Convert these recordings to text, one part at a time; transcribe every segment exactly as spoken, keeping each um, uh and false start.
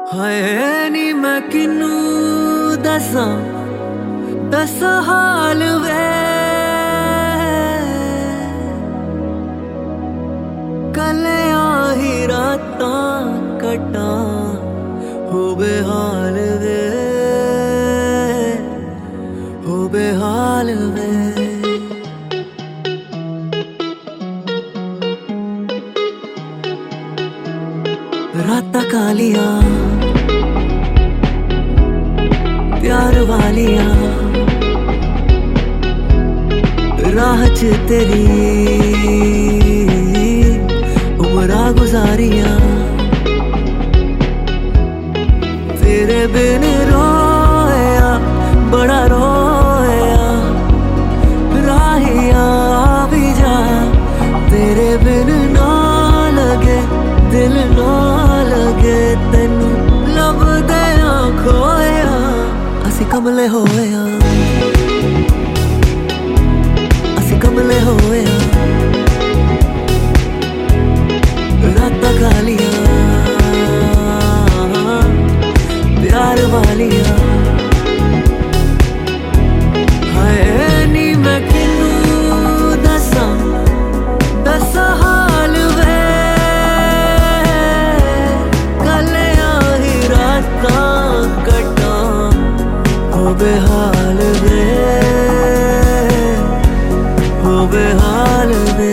हाय नी मैं किनू दसा दस हाल वे कलिया ही रातां कटा हो बेहाल वे हो बेहाल वे। रातां कालिया प्यार वालिया राह च तेरी उमरा गुजारिया तेरे बिन रोया बड़ा रोया राहिया भी जा तेरे बिन ना लगे दिल ना लगे तेनू लभदे खोया असी कमले होया असी कमले होया। रातां कालिया प्यार वालिया हाय नी मैं किनू दसा दस हाल वे कलिया ही रातां कटा हो बेहाल वे हो बेहाल वे।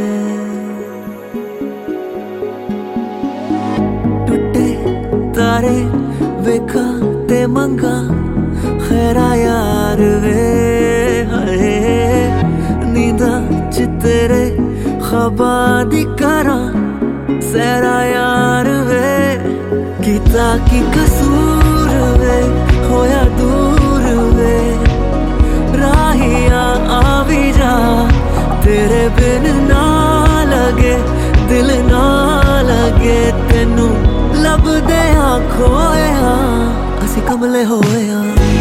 टुटे तारे वेखा ते मंगा खैरा यार वे हाय नींदा च तेरे ख्वाबा दी करा सैरा यार वे कीता की कसूर वे होया दूर वे राहिया आ भी जा तेरे बिन ना लगे दिल ना लगे तेनू लभदे खोया असी कमले होया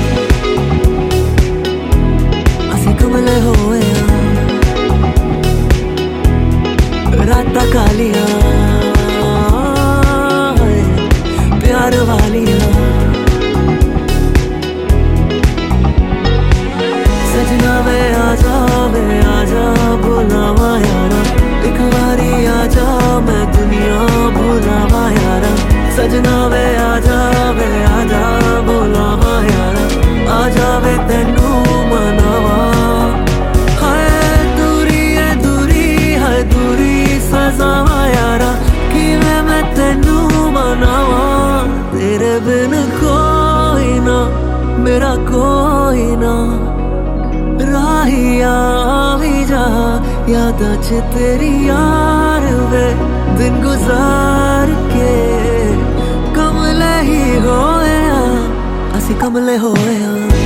असी कमले होया। रातां कालिया प्यार वालिया सजना वे आजा वे आजा बुलावा यारा एक बारी आजा मैं दुनिया भुलावा यारा सजना वे आजा वे आजा बुलावा यारा आजा वे तेनू मनावा हाय दूरी है दूरी है दूरी सजावा यारा किवें मैं तेनू मनावा तेरे बिन कोई ना मेरा कोई ना राहिया भी जा यादां च तेरी यार वे दिन गुजार के कमले ही होया असी कमले होया।